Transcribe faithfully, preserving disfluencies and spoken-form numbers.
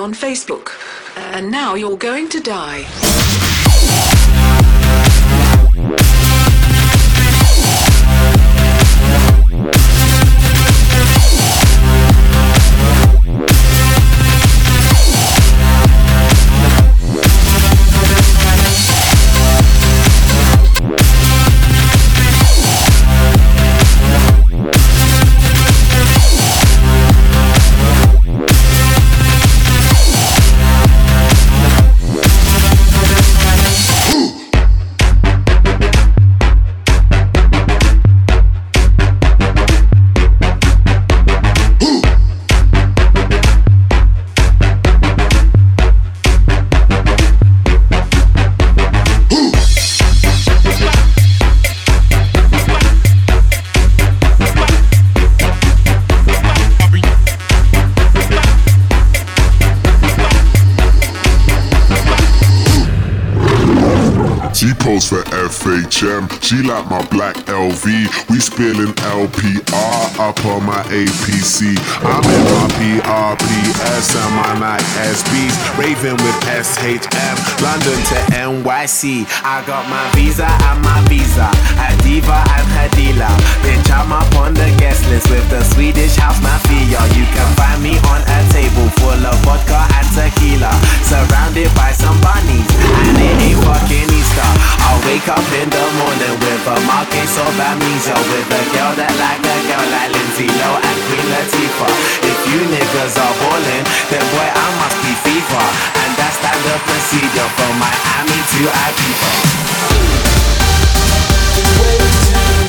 on Facebook. And now you're going to die. She posed for F H M, she like my black L V. We spilling L P R up on my A P C. I'm in my P R P S and my Nike S Bs, raving with S H M, London to N Y C. I got my visa and my visa, a diva and her dealer. Bitch, I'm up on the guest list with the Swedish House Mafia. You can find me on a table full of vodka and tequila, surrounded by some bunnies, and it ain't fucking Easter. I'll wake up in the morning with a market of amnesia, with a girl that like a girl like Lindsay Lohan and Queen Latifah. If you niggas are ballin', then boy I must be FIFA, and that's standard procedure from Miami to Ibiza. Way too